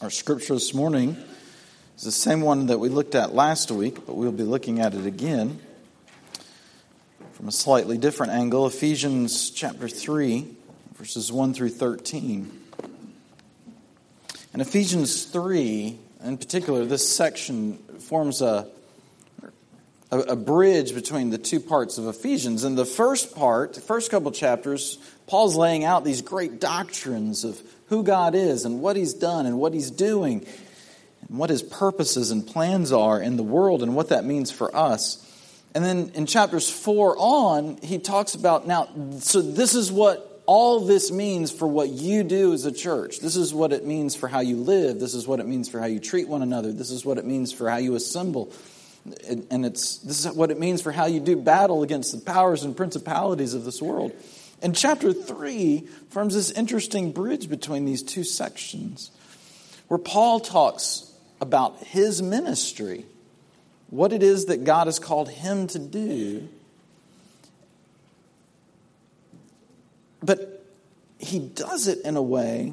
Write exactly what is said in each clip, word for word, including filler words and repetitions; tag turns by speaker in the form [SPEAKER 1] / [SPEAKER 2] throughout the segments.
[SPEAKER 1] Our scripture this morning is the same one that we looked at last week, but we'll be looking at it again from a slightly different angle. Ephesians chapter three, verses one through thirteen. In Ephesians three, in particular, this section forms a, a, a bridge between the two parts of Ephesians. In the first part, the first couple chapters, Paul's laying out these great doctrines of who God is and what He's done and what He's doing and what His purposes and plans are in the world and what that means for us. And then in chapters four on, he talks about, now, so this is what all this means for what you do as a church. This is what it means for how you live. This is what it means for how you treat one another. This is what it means for how you assemble. And it's this is what it means for how you do battle against the powers and principalities of this world. And chapter three forms this interesting bridge between these two sections where Paul talks about his ministry, what it is that God has called him to do. But he does it in a way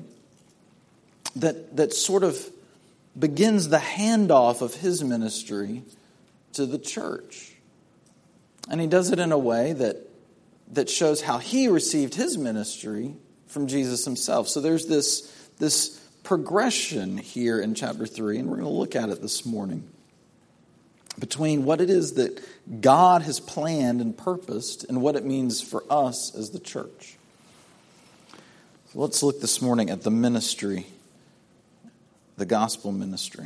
[SPEAKER 1] that, that sort of begins the handoff of his ministry to the church. And he does it in a way that that shows how he received his ministry from Jesus himself. So there's this, this progression here in chapter three, and we're going to look at it this morning, between what it is that God has planned and purposed and what it means for us as the church. So let's look this morning at the ministry, the gospel ministry.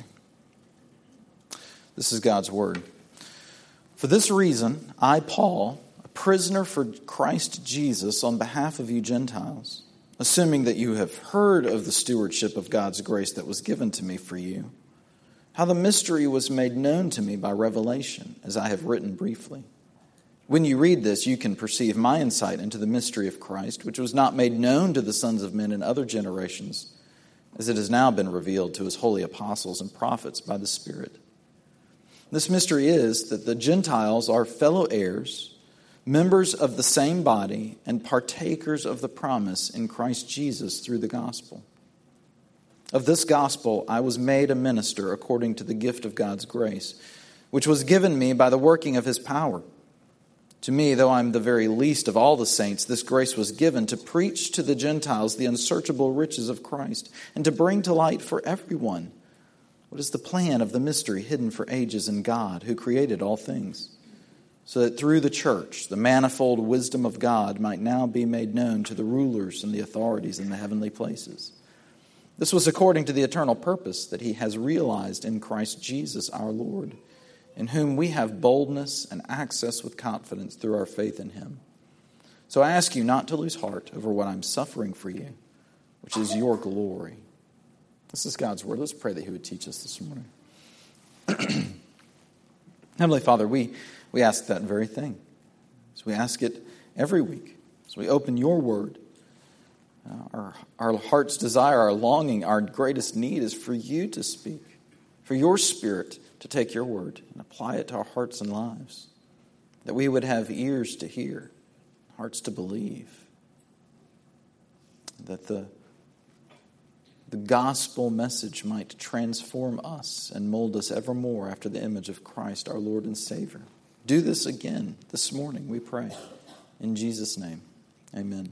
[SPEAKER 1] This is God's word. For this reason, I, Paul, prisoner for Christ Jesus on behalf of you Gentiles, assuming that you have heard of the stewardship of God's grace that was given to me for you, how the mystery was made known to me by revelation, as I have written briefly. When you read this, you can perceive my insight into the mystery of Christ, which was not made known to the sons of men in other generations, as it has now been revealed to his holy apostles and prophets by the Spirit. This mystery is that the Gentiles are fellow heirs, members of the same body, and partakers of the promise in Christ Jesus through the gospel. Of this gospel I was made a minister according to the gift of God's grace, which was given me by the working of His power. To me, though I'm the very least of all the saints, this grace was given to preach to the Gentiles the unsearchable riches of Christ, and to bring to light for everyone what is the plan of the mystery hidden for ages in God, who created all things, so that through the church, the manifold wisdom of God might now be made known to the rulers and the authorities in the heavenly places. This was according to the eternal purpose that He has realized in Christ Jesus our Lord, in whom we have boldness and access with confidence through our faith in Him. So I ask you not to lose heart over what I'm suffering for you, which is your glory. This is God's word. Let's pray that He would teach us this morning. Heavenly Father, we... We ask that very thing. So we ask it every week. So we open your word. Uh, our, our heart's desire, our longing, our greatest need is for you to speak, for your Spirit to take your word and apply it to our hearts and lives, that we would have ears to hear, hearts to believe, that the, the gospel message might transform us and mold us ever more after the image of Christ, our Lord and Savior. Do this again this morning, we pray. In Jesus' name, amen.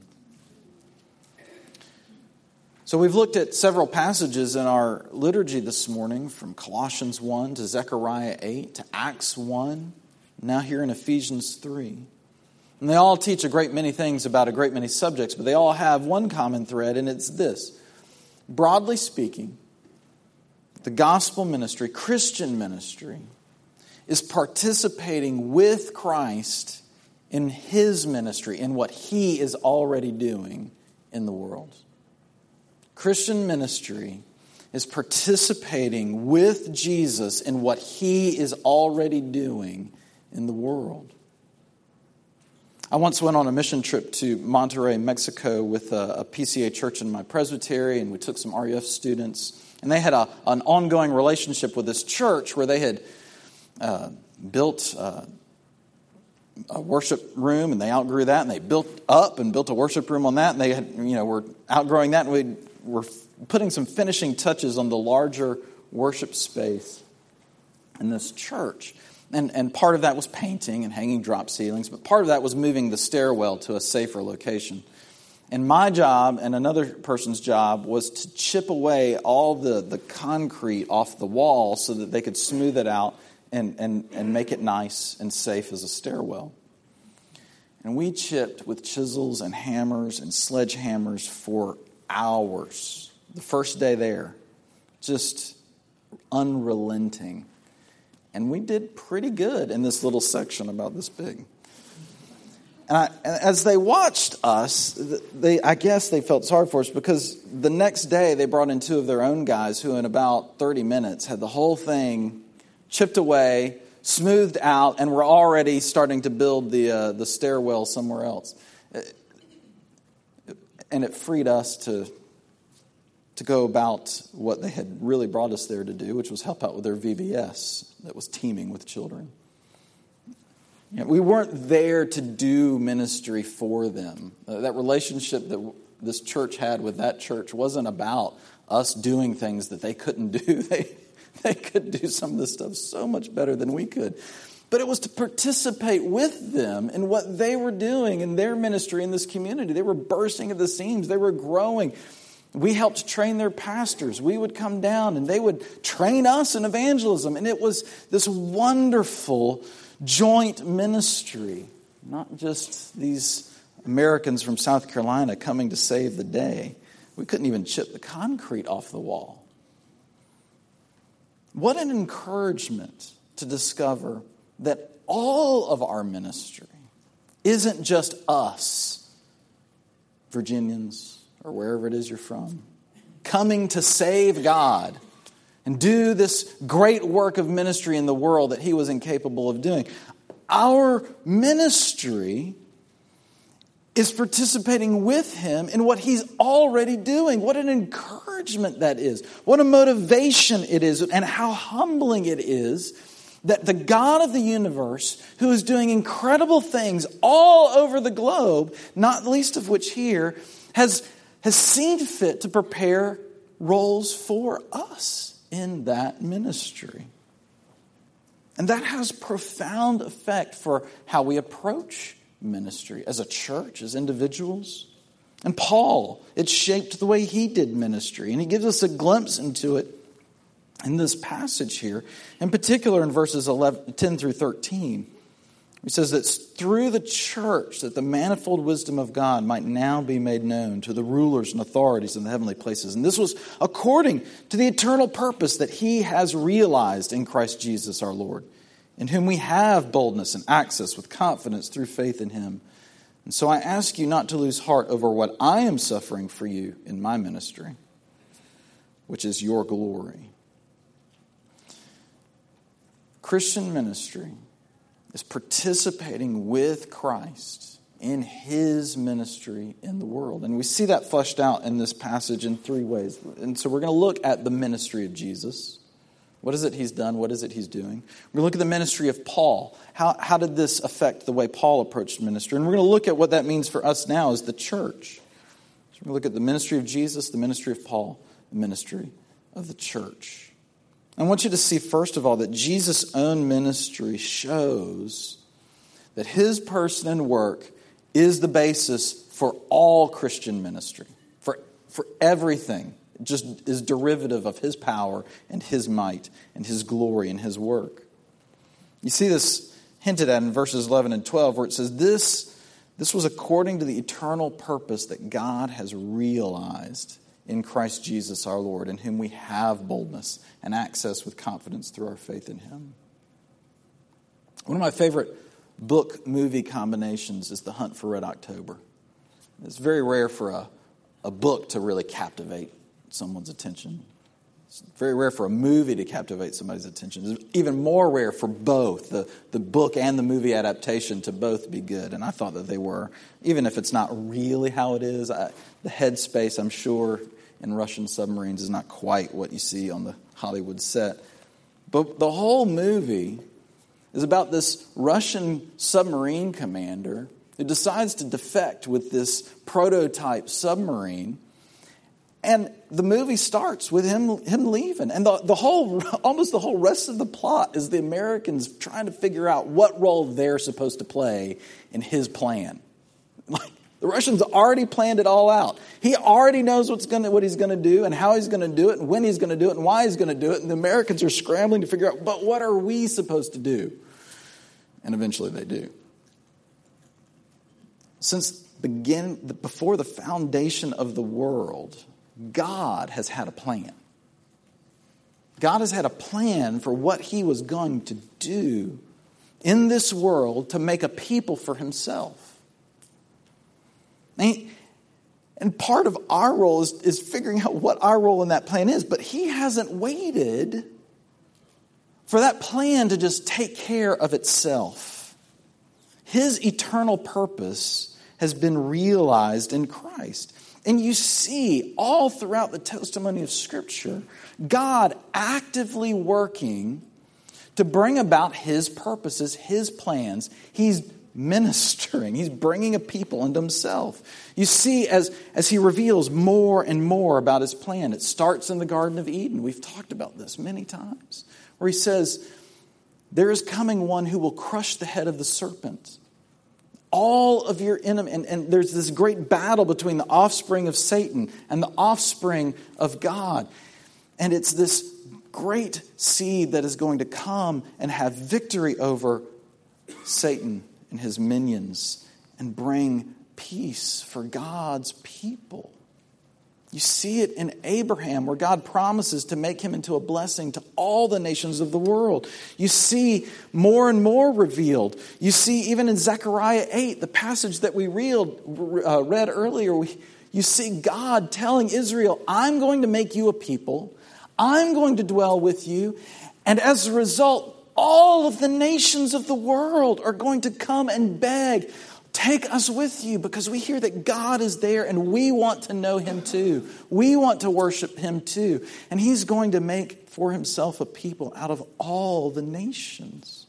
[SPEAKER 1] So we've looked at several passages in our liturgy this morning, from Colossians one to Zechariah eight to Acts one, now here in Ephesians three. And they all teach a great many things about a great many subjects, but they all have one common thread, and it's this. Broadly speaking, the gospel ministry, Christian ministry, is participating with Christ in His ministry, in what He is already doing in the world. Christian ministry is participating with Jesus in what He is already doing in the world. I once went on a mission trip to Monterrey, Mexico with a, a P C A church in my presbytery, and we took some R U F students, and they had a, an ongoing relationship with this church where they had Uh, built uh, a worship room, and they outgrew that, and they built up and built a worship room on that, and they had, you know, were outgrowing that, and we were putting some finishing touches on the larger worship space in this church. And, and part of that was painting and hanging drop ceilings, but part of that was moving the stairwell to a safer location. And my job and another person's job was to chip away all the, the concrete off the wall so that they could smooth it out and, and, and make it nice and safe as a stairwell. And we chipped with chisels and hammers and sledgehammers for hours. The first day there, just unrelenting. And we did pretty good in this little section about this big. And, I, and as they watched us, they I guess they felt sorry for us because the next day they brought in two of their own guys who in about thirty minutes had the whole thing chipped away, smoothed out, and were already starting to build the uh, the stairwell somewhere else. And it freed us to to go about what they had really brought us there to do, which was help out with their V B S that was teeming with children. You know, we weren't there to do ministry for them. Uh, that relationship that w- this church had with that church wasn't about us doing things that they couldn't do. They, they could do some of this stuff so much better than we could. But it was to participate with them in what they were doing in their ministry in this community. They were bursting at the seams. They were growing. We helped train their pastors. We would come down and they would train us in evangelism. And it was this wonderful joint ministry, not just these Americans from South Carolina coming to save the day. We couldn't even chip the concrete off the wall. What an encouragement to discover that all of our ministry isn't just us, Virginians, or wherever it is you're from, coming to save God and do this great work of ministry in the world that he was incapable of doing. Our ministry is participating with him in what he's already doing. What an encouragement that is. What a motivation it is, and how humbling it is that the God of the universe, who is doing incredible things all over the globe, not least of which here, has, has seen fit to prepare roles for us in that ministry. And that has profound effect for how we approach ministry as a church, as individuals. And Paul, it shaped the way he did ministry. And he gives us a glimpse into it in this passage here, in particular in verses eleven, ten through thirteen. He says that it's through the church that the manifold wisdom of God might now be made known to the rulers and authorities in the heavenly places. And this was according to the eternal purpose that he has realized in Christ Jesus our Lord, in whom we have boldness and access with confidence through faith in him. And so I ask you not to lose heart over what I am suffering for you in my ministry, which is your glory. Christian ministry is participating with Christ in his ministry in the world. And we see that fleshed out in this passage in three ways. And so we're going to look at the ministry of Jesus. What is it he's done? What is it he's doing? We're going to look at the ministry of Paul. How, how did this affect the way Paul approached ministry? And we're going to look at what that means for us now as the church. So we're going to look at the ministry of Jesus, the ministry of Paul, the ministry of the church. I want you to see, first of all, that Jesus' own ministry shows that his person and work is the basis for all Christian ministry, for, for everything. It just is derivative of his power and his might and his glory and his work. You see this hinted at in verses eleven and twelve where it says, this, this was according to the eternal purpose that God has realized in Christ Jesus our Lord, in whom we have boldness and access with confidence through our faith in him. One of my favorite book-movie combinations is The Hunt for Red October. It's very rare for a, a book to really captivate someone's attention. It's very rare for a movie to captivate somebody's attention. It's even more rare for both, the, the book and the movie adaptation, to both be good. And I thought that they were, even if it's not really how it is. I, the headspace, I'm sure, in Russian submarines is not quite what you see on the Hollywood set. But the whole movie is about this Russian submarine commander who decides to defect with this prototype submarine. And the movie starts with him him leaving. And the, the whole, almost the whole rest of the plot is the Americans trying to figure out what role they're supposed to play in his plan. Like, the Russians already planned it all out. He already knows what's gonna, what he's going to do and how he's going to do it and when he's going to do it and why he's going to do it. And the Americans are scrambling to figure out, but what are we supposed to do? And eventually they do. Since begin, before the foundation of the world, God has had a plan. God has had a plan for what he was going to do in this world to make a people for himself. And part of our role is, is figuring out what our role in that plan is. But he hasn't waited for that plan to just take care of itself. His eternal purpose has been realized in Christ. And you see all throughout the testimony of Scripture, God actively working to bring about his purposes, his plans. He's ministering. He's bringing a people into himself. You see, as, as he reveals more and more about his plan, it starts in the Garden of Eden. We've talked about this many times, where he says, there is coming one who will crush the head of the serpent. All of your enemy, and, and there's this great battle between the offspring of Satan and the offspring of God. And it's this great seed that is going to come and have victory over Satan and his minions and bring peace for God's people. You see it in Abraham, where God promises to make him into a blessing to all the nations of the world. You see more and more revealed. You see even in Zechariah eight, the passage that we read, uh, read earlier, we, you see God telling Israel, I'm going to make you a people. I'm going to dwell with you. And as a result, all of the nations of the world are going to come and beg, take us with you, because we hear that God is there and we want to know him too. We want to worship him too. And he's going to make for himself a people out of all the nations.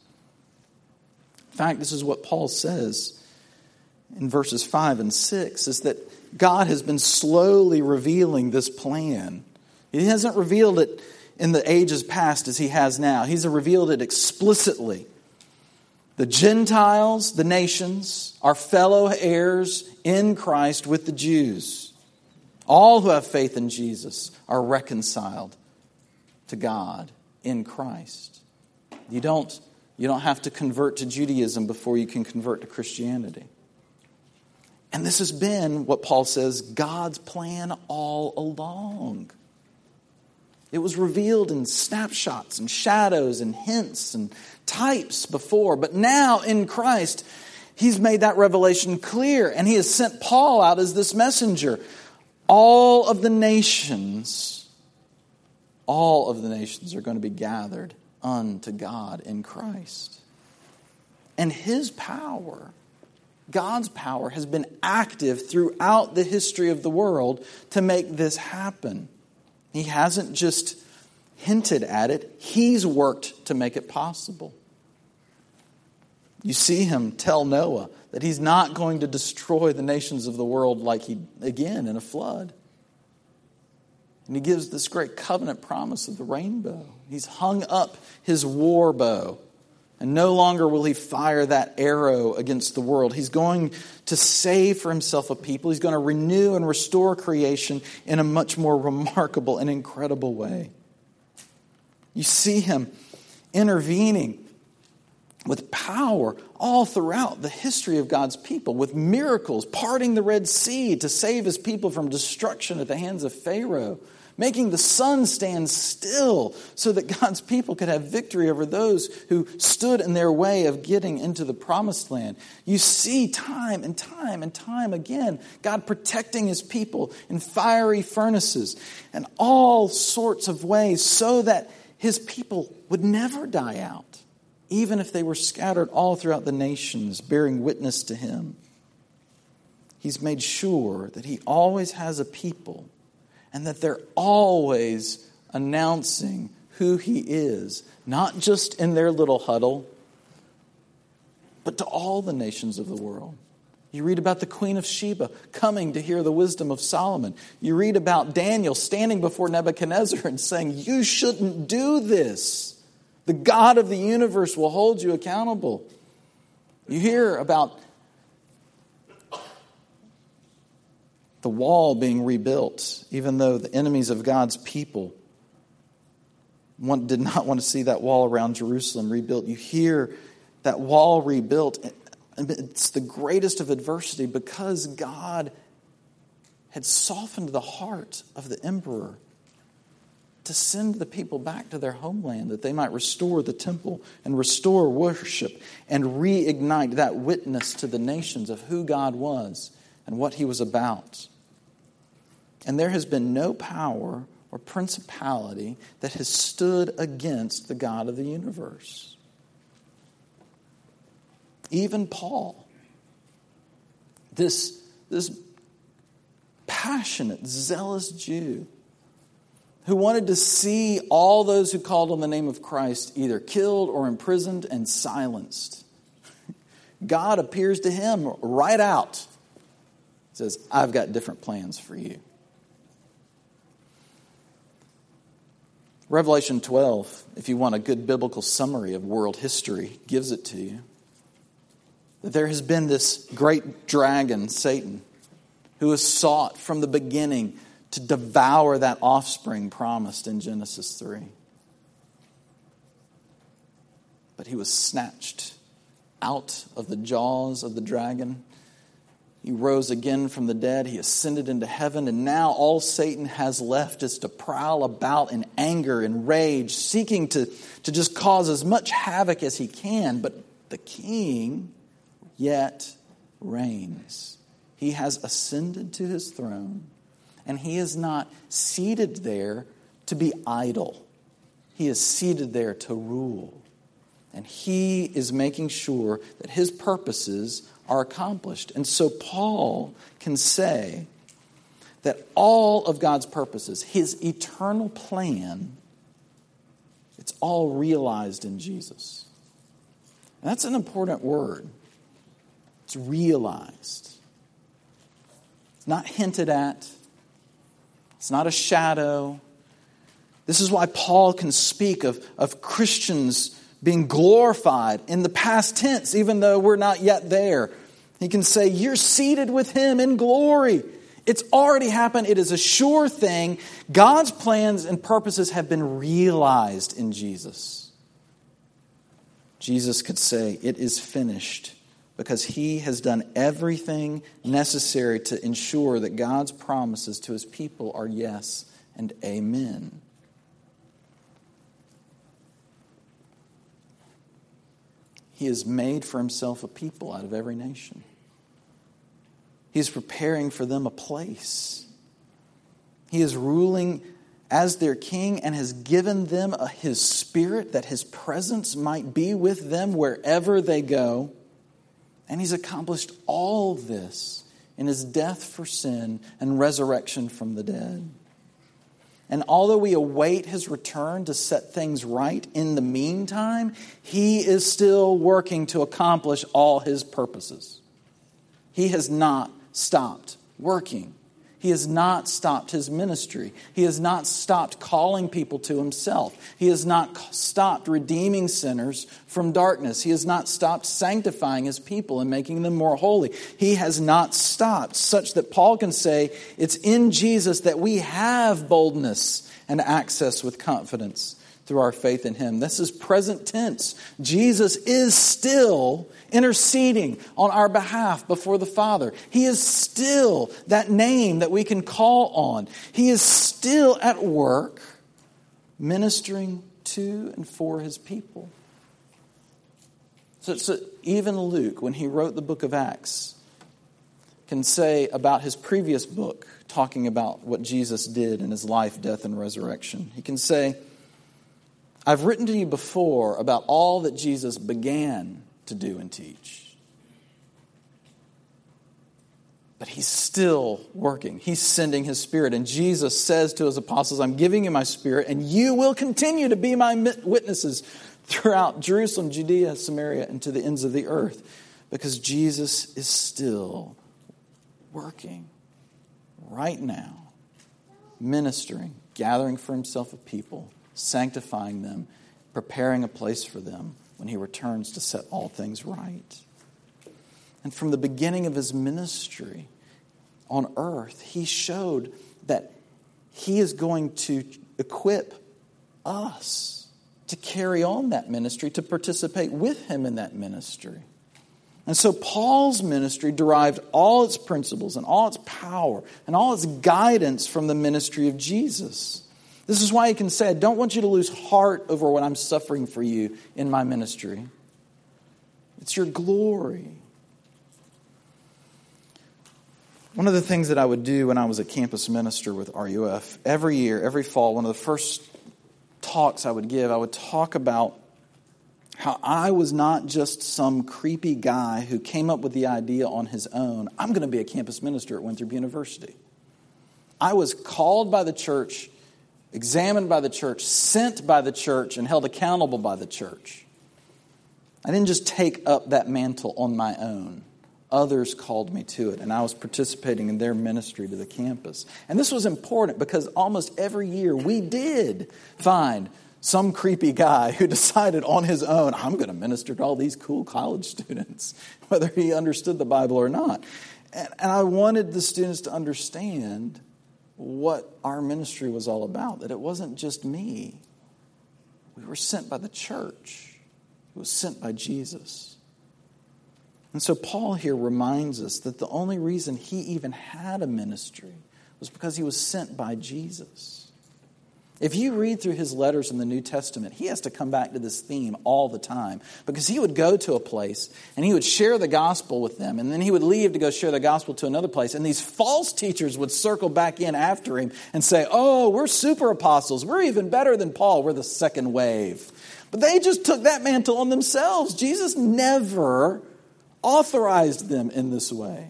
[SPEAKER 1] In fact, this is what Paul says in verses five and six, is that God has been slowly revealing this plan. He hasn't revealed it in the ages past as he has now. He's revealed it explicitly. The Gentiles, the nations, are fellow heirs in Christ with the Jews. All who have faith in Jesus are reconciled to God in Christ. You don't, you don't have to convert to Judaism before you can convert to Christianity. And this has been what Paul says, God's plan all along. It was revealed in snapshots and shadows and hints and types before. But now in Christ, he's made that revelation clear. And he has sent Paul out as this messenger. All of the nations, all of the nations are going to be gathered unto God in Christ. And his power, God's power, has been active throughout the history of the world to make this happen. He hasn't just hinted at it. He's worked to make it possible. You see him tell Noah that he's not going to destroy the nations of the world like he, again, in a flood. And he gives this great covenant promise of the rainbow. He's hung up his war bow. And no longer will he fire that arrow against the world. He's going to save for himself a people. He's going to renew and restore creation in a much more remarkable and incredible way. You see him intervening with power all throughout the history of God's people, with miracles, parting the Red Sea to save his people from destruction at the hands of Pharaoh, making the sun stand still so that God's people could have victory over those who stood in their way of getting into the promised land. You see time and time and time again, God protecting his people in fiery furnaces and all sorts of ways so that his people would never die out, even if they were scattered all throughout the nations, bearing witness to him. He's made sure that he always has a people, and that they're always announcing who he is, not just in their little huddle, but to all the nations of the world. You read about the Queen of Sheba coming to hear the wisdom of Solomon. You read about Daniel standing before Nebuchadnezzar and saying, you shouldn't do this. The God of the universe will hold you accountable. You hear about the wall being rebuilt, even though the enemies of God's people did not want to see that wall around Jerusalem rebuilt. You hear that wall rebuilt. It's the greatest of adversity because God had softened the heart of the emperor to send the people back to their homeland, that they might restore the temple and restore worship and reignite that witness to the nations of who God was and what He was about. And there has been no power or principality that has stood against the God of the universe. Even Paul, this, this passionate, zealous Jew who wanted to see all those who called on the name of Christ either killed or imprisoned and silenced. God appears to him right out. He says, I've got different plans for you. Revelation twelve, if you want a good biblical summary of world history, gives it to you. That there has been this great dragon, Satan, who has sought from the beginning to devour that offspring promised in Genesis three. But he was snatched out of the jaws of the dragon. He rose again from the dead. He ascended into heaven. And now all Satan has left is to prowl about in anger and rage, seeking to, to just cause as much havoc as he can. But the king yet reigns. He has ascended to his throne, and he is not seated there to be idle. He is seated there to rule. And he is making sure that his purposes are accomplished. And so Paul can say that all of God's purposes, His eternal plan, it's all realized in Jesus. And that's an important word. It's realized. It's not hinted at. It's not a shadow. This is why Paul can speak of, of Christians being glorified in the past tense, even though we're not yet there. He can say, you're seated with Him in glory. It's already happened. It is a sure thing. God's plans and purposes have been realized in Jesus. Jesus could say, it is finished, because He has done everything necessary to ensure that God's promises to His people are yes and amen. He has made for Himself a people out of every nation. He is preparing for them a place. He is ruling as their king and has given them a, His Spirit, that His presence might be with them wherever they go. And He's accomplished all this in His death for sin and resurrection from the dead. And although we await His return to set things right, in the meantime, He is still working to accomplish all His purposes. He has not stopped working. He has not stopped His ministry. He has not stopped calling people to Himself. He has not stopped redeeming sinners from darkness. He has not stopped sanctifying His people and making them more holy. He has not stopped, such that Paul can say, it's in Jesus that we have boldness and access with confidence through our faith in Him. This is present tense. Jesus is still interceding on our behalf before the Father. He is still that name that we can call on. He is still at work ministering to and for His people. So, so even Luke, when he wrote the book of Acts, can say about his previous book, talking about what Jesus did in His life, death, and resurrection. He can say, I've written to you before about all that Jesus began to do and teach. But He's still working. He's sending His Spirit. And Jesus says to His apostles, I'm giving you my Spirit, and you will continue to be my witnesses throughout Jerusalem, Judea, Samaria, and to the ends of the earth. Because Jesus is still working right now, ministering, gathering for himself a people, sanctifying them, preparing a place for them when he returns to set all things right. And from the beginning of his ministry on earth, he showed that he is going to equip us to carry on that ministry, to participate with him in that ministry. And so Paul's ministry derived all its principles and all its power and all its guidance from the ministry of Jesus. This is why he can say, I don't want you to lose heart over what I'm suffering for you in my ministry. It's your glory. One of the things that I would do when I was a campus minister with R U F, every year, every fall, one of the first talks I would give, I would talk about how I was not just some creepy guy who came up with the idea on his own. I'm going to be a campus minister at Winthrop University. I was called by the church, examined by the church, sent by the church, and held accountable by the church. I didn't just take up that mantle on my own. Others called me to it, and I was participating in their ministry to the campus. And this was important because almost every year we did find some creepy guy who decided on his own, I'm going to minister to all these cool college students, whether he understood the Bible or not. And, and I wanted the students to understand what our ministry was all about, that it wasn't just me. We were sent by the church. It was sent by Jesus. And so Paul here reminds us that the only reason he even had a ministry was because he was sent by Jesus. If you read through his letters in the New Testament, he has to come back to this theme all the time because he would go to a place and he would share the gospel with them, and then he would leave to go share the gospel to another place, and these false teachers would circle back in after him and say, oh, we're super apostles. We're even better than Paul. We're the second wave. But they just took that mantle on themselves. Jesus never authorized them in this way.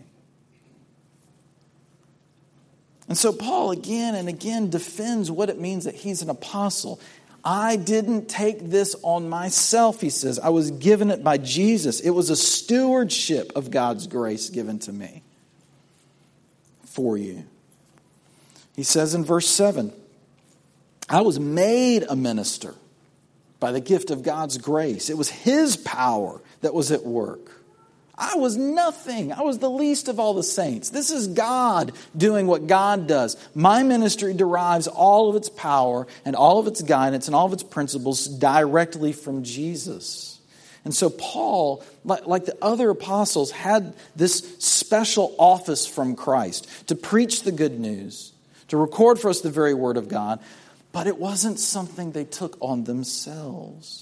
[SPEAKER 1] And so Paul again and again defends what it means that he's an apostle. I didn't take this on myself, he says. I was given it by Jesus. It was a stewardship of God's grace given to me for you. He says in verse seven, I was made a minister by the gift of God's grace. It was his power that was at work. I was nothing. I was the least of all the saints. This is God doing what God does. My ministry derives all of its power and all of its guidance and all of its principles directly from Jesus. And so Paul, like the other apostles, had this special office from Christ to preach the good news, to record for us the very word of God, but it wasn't something they took on themselves.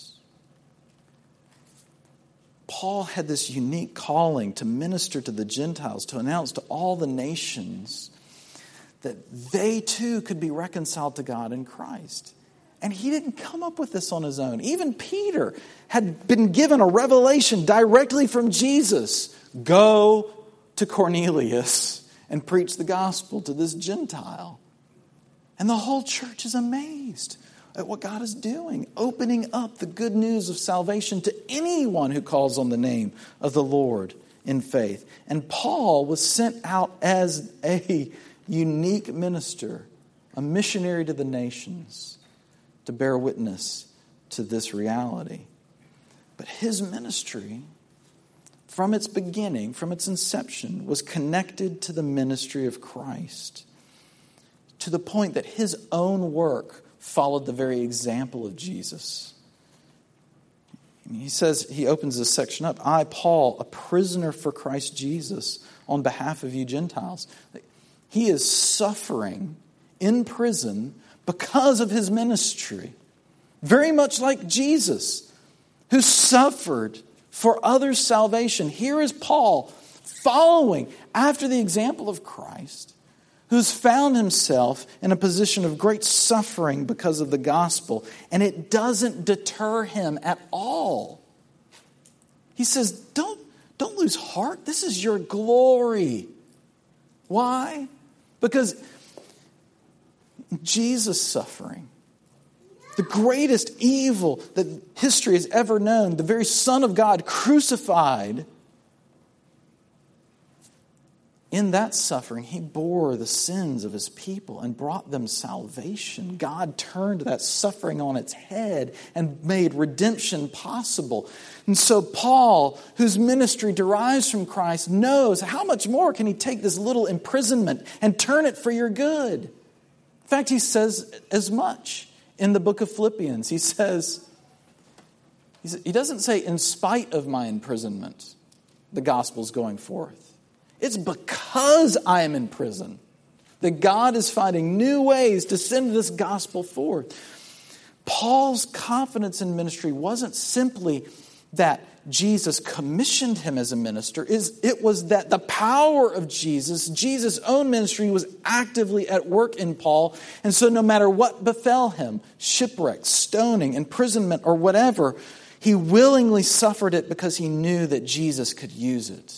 [SPEAKER 1] Paul had this unique calling to minister to the Gentiles, to announce to all the nations that they too could be reconciled to God in Christ. And he didn't come up with this on his own. Even Peter had been given a revelation directly from Jesus. Go to Cornelius and preach the gospel to this Gentile. And the whole church is amazed at what God is doing, opening up the good news of salvation to anyone who calls on the name of the Lord in faith. And Paul was sent out as a unique minister, a missionary to the nations, to bear witness to this reality. But his ministry, from its beginning, from its inception, was connected to the ministry of Christ, to the point that his own work followed the very example of Jesus. He says, he opens this section up, I, Paul, a prisoner for Christ Jesus on behalf of you Gentiles. He is suffering in prison because of his ministry. Very much like Jesus, who suffered for others' salvation. Here is Paul following after the example of Christ, who's found himself in a position of great suffering because of the gospel, and it doesn't deter him at all. He says, don't, don't lose heart. This is your glory. Why? Because Jesus' suffering, the greatest evil that history has ever known, the very Son of God crucified in that suffering, he bore the sins of his people and brought them salvation. God turned that suffering on its head and made redemption possible. And so Paul, whose ministry derives from Christ, knows how much more can he take this little imprisonment and turn it for your good. In fact, he says as much in the book of Philippians. He says, he doesn't say, in spite of my imprisonment, the gospel's going forth. It's because I am in prison that God is finding new ways to send this gospel forth. Paul's confidence in ministry wasn't simply that Jesus commissioned him as a minister. It was that the power of Jesus, Jesus' own ministry, was actively at work in Paul. And so no matter what befell him, shipwreck, stoning, imprisonment, or whatever, he willingly suffered it because he knew that Jesus could use it.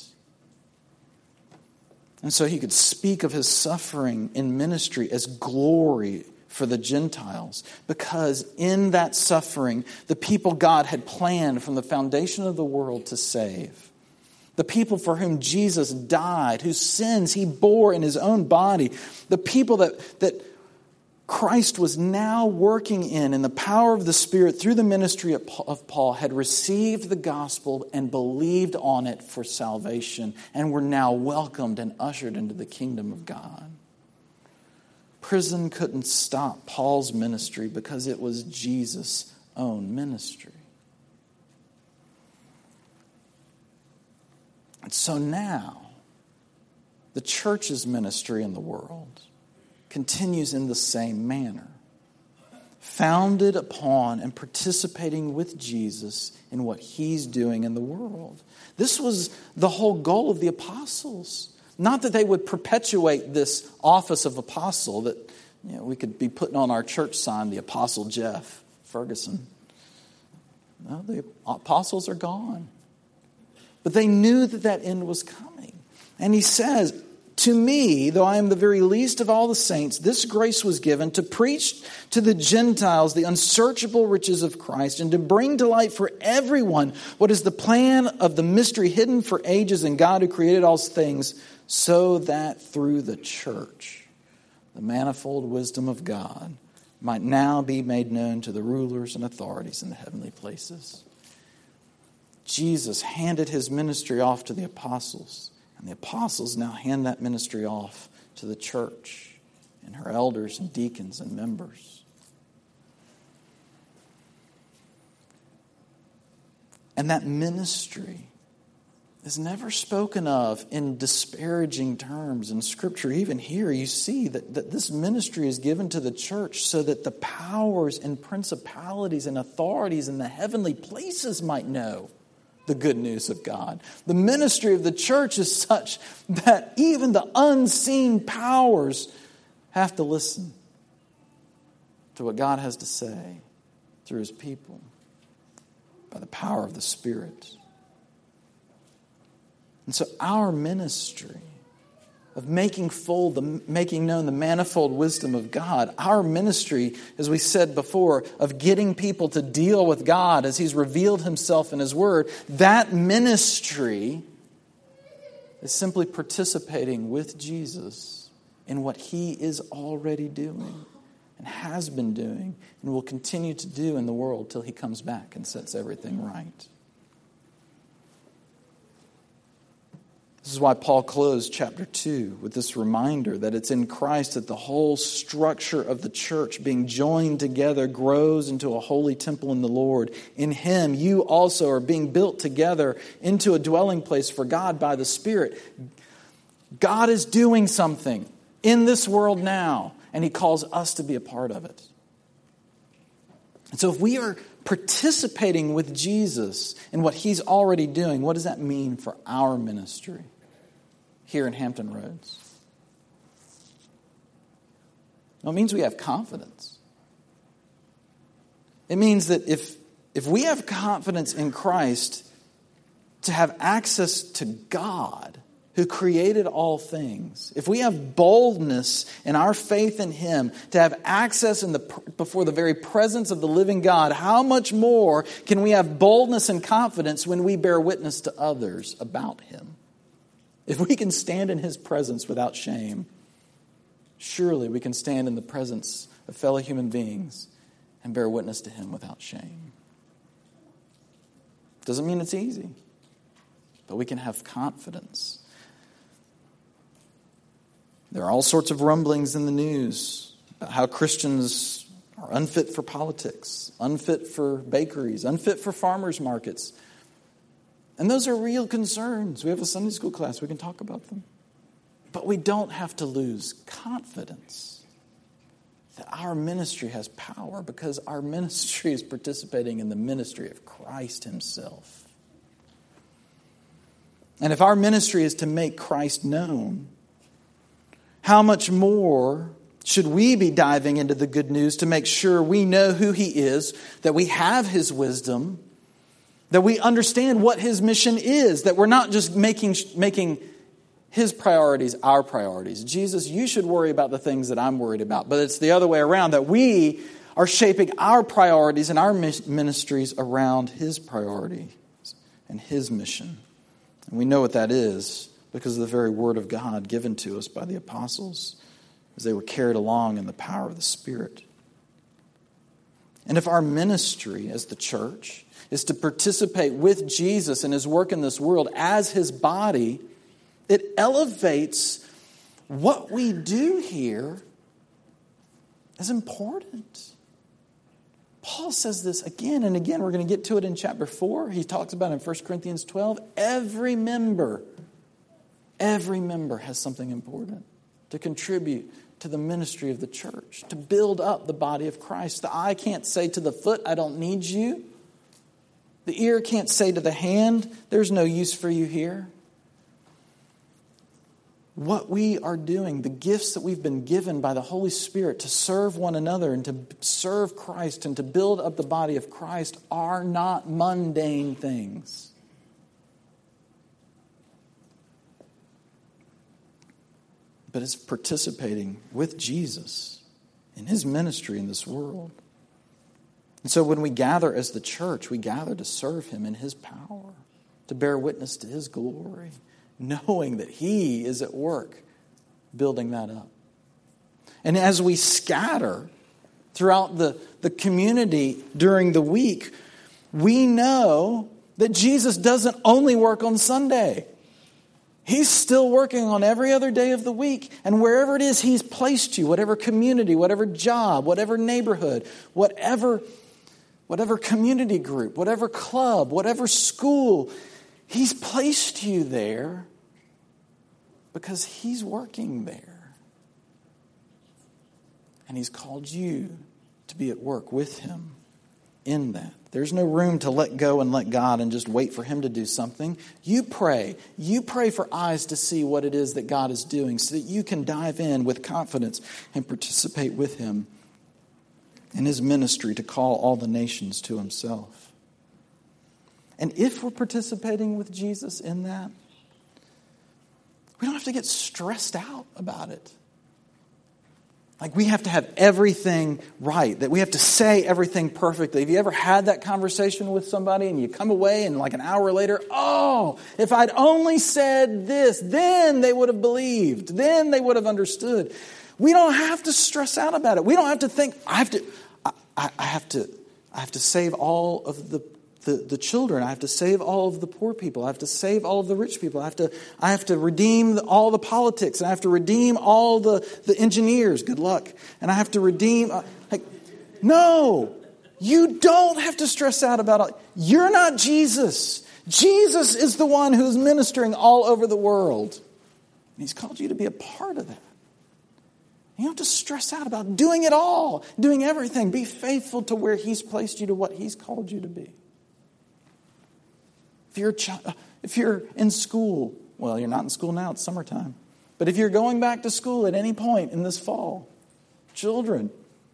[SPEAKER 1] And so he could speak of his suffering in ministry as glory for the Gentiles, because in that suffering, the people God had planned from the foundation of the world to save, the people for whom Jesus died, whose sins he bore in his own body, the people that, that Christ was now working in, in the power of the Spirit through the ministry of Paul, had received the gospel and believed on it for salvation, and were now welcomed and ushered into the kingdom of God. Prison couldn't stop Paul's ministry because it was Jesus' own ministry. And so now, the church's ministry in the world continues in the same manner, founded upon and participating with Jesus in what he's doing in the world. This was the whole goal of the apostles. Not that they would perpetuate this office of apostle that, you know, we could be putting on our church sign, the Apostle Jeff Ferguson. No, the apostles are gone. But they knew that that end was coming. And he says, to me, though I am the very least of all the saints, this grace was given to preach to the Gentiles the unsearchable riches of Christ, and to bring to light for everyone what is the plan of the mystery hidden for ages in God who created all things, so that through the church, the manifold wisdom of God might now be made known to the rulers and authorities in the heavenly places. Jesus handed his ministry off to the apostles. And the apostles now hand that ministry off to the church and her elders and deacons and members. And that ministry is never spoken of in disparaging terms in Scripture. Even here you see that, that this ministry is given to the church so that the powers and principalities and authorities in the heavenly places might know the good news of God. The ministry of the church is such that even the unseen powers have to listen to what God has to say through his people by the power of the Spirit. And so our ministry of making full, the making known the manifold wisdom of God, our ministry, as we said before, of getting people to deal with God as he's revealed himself in his word, that ministry is simply participating with Jesus in what he is already doing and has been doing and will continue to do in the world till he comes back and sets everything right. This is why Paul closed chapter two with this reminder that it's in Christ that the whole structure of the church, being joined together, grows into a holy temple in the Lord. In him, you also are being built together into a dwelling place for God by the Spirit. God is doing something in this world now, and he calls us to be a part of it. And so if we are participating with Jesus in what he's already doing, what does that mean for our ministry here in Hampton Roads? Well, it means we have confidence. It means that if, if we have confidence in Christ to have access to God, who created all things, if we have boldness in our faith in him to have access in the before the very presence of the living God, how much more can we have boldness and confidence when we bear witness to others about him? If we can stand in his presence without shame, surely we can stand in the presence of fellow human beings and bear witness to him without shame. Doesn't mean it's easy, but we can have confidence. There are all sorts of rumblings in the news about how Christians are unfit for politics, unfit for bakeries, unfit for farmers markets. And those are real concerns. We have a Sunday school class. We can talk about them. But we don't have to lose confidence that our ministry has power, because our ministry is participating in the ministry of Christ himself. And if our ministry is to make Christ known, how much more should we be diving into the good news to make sure we know who he is, that we have his wisdom, that we understand what his mission is, that we're not just making, making his priorities our priorities. Jesus, you should worry about the things that I'm worried about. But it's the other way around, that we are shaping our priorities and our ministries around his priorities and his mission. And we know what that is because of the very word of God given to us by the apostles as they were carried along in the power of the Spirit. And if our ministry as the church is to participate with Jesus in his work in this world as his body, it elevates what we do here as important. Paul says this again and again. We're going to get to it in chapter four. He talks about in First Corinthians twelve. Every member, every member has something important to contribute to the ministry of the church, to build up the body of Christ. The eye can't say to the foot, I don't need you. The ear can't say to the hand, there's no use for you here. What we are doing, the gifts that we've been given by the Holy Spirit to serve one another and to serve Christ and to build up the body of Christ, are not mundane things. But it's participating with Jesus in his ministry in this world. And so when we gather as the church, we gather to serve him in his power, to bear witness to his glory, knowing that he is at work building that up. And as we scatter throughout the, the community during the week, we know that Jesus doesn't only work on Sunday. He's still working on every other day of the week. And wherever it is he's placed you, whatever community, whatever job, whatever neighborhood, whatever, whatever community group, whatever club, whatever school, he's placed you there because he's working there. And he's called you to be at work with him in that. There's no room to let go and let God and just wait for him to do something. You pray. You pray for eyes to see what it is that God is doing so that you can dive in with confidence and participate with him in his ministry to call all the nations to himself. And if we're participating with Jesus in that, we don't have to get stressed out about it. Like we have to have everything right, that we have to say everything perfectly. Have you ever had that conversation with somebody and you come away and like an hour later, oh, if I'd only said this, then they would have believed. Then they would have understood. We don't have to stress out about it. We don't have to think, I have to, I, I have to, I have to save all of the The, the children. I have to save all of the poor people. I have to save all of the rich people. I have to, I have to redeem the, all the politics. And I have to redeem all the, the engineers. Good luck. And I have to redeem... Uh, like, no! You don't have to stress out about it. You're not Jesus. Jesus is the one who's ministering all over the world. And he's called you to be a part of that. You don't have to stress out about doing it all, doing everything. Be faithful to where he's placed you, to what he's called you to be. If you're, if you're in school, well, you're not in school now, it's summertime. But if you're going back to school at any point in this fall, children,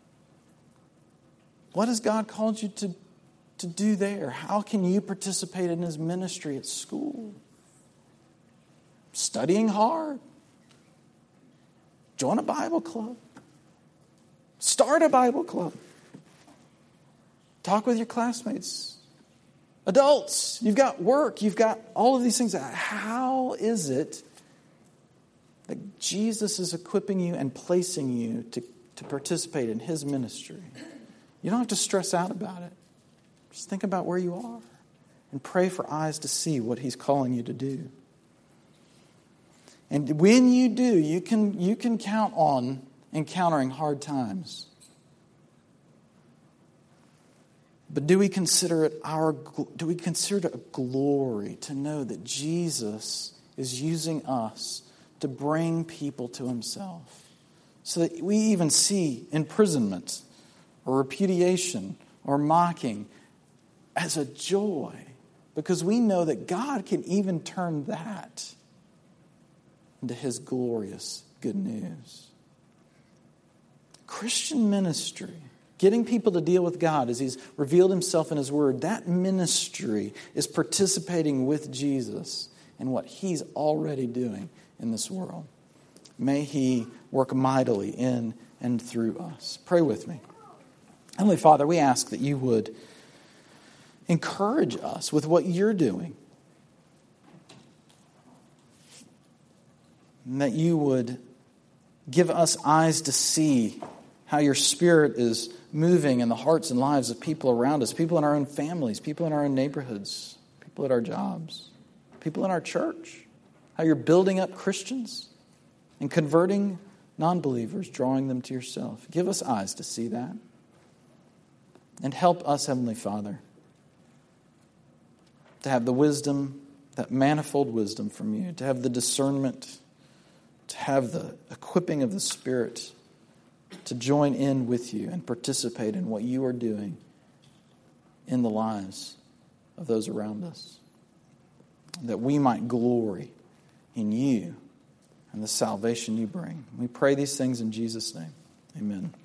[SPEAKER 1] what has God called you to, to do there? How can you participate in his ministry at school? Studying hard. Join a Bible club. Start a Bible club. Talk with your classmates. Adults, you've got work, you've got all of these things. How is it that Jesus is equipping you and placing you to, to participate in His ministry. You don't have to stress out about it. Just think about where you are and pray for eyes to see what He's calling you to do. And when you do, you can, you can count on encountering hard times. But do we consider it our do we consider it a glory to know that Jesus is using us to bring people to Himself? So that we even see imprisonment or repudiation or mocking as a joy, because we know that God can even turn that into His glorious good news. Christian ministry, getting people to deal with God as He's revealed Himself in His Word, that ministry is participating with Jesus in what He's already doing in this world. May He work mightily in and through us. Pray with me. Heavenly Father, we ask that You would encourage us with what You're doing. And that You would give us eyes to see how Your Spirit is moving in the hearts and lives of people around us, people in our own families, people in our own neighborhoods, people at our jobs, people in our church. How You're building up Christians and converting non-believers, drawing them to Yourself. Give us eyes to see that. And help us, Heavenly Father, to have the wisdom, that manifold wisdom from You, to have the discernment, to have the equipping of the Spirit, to join in with You and participate in what You are doing in the lives of those around us. That we might glory in You and the salvation You bring. We pray these things in Jesus' name. Amen.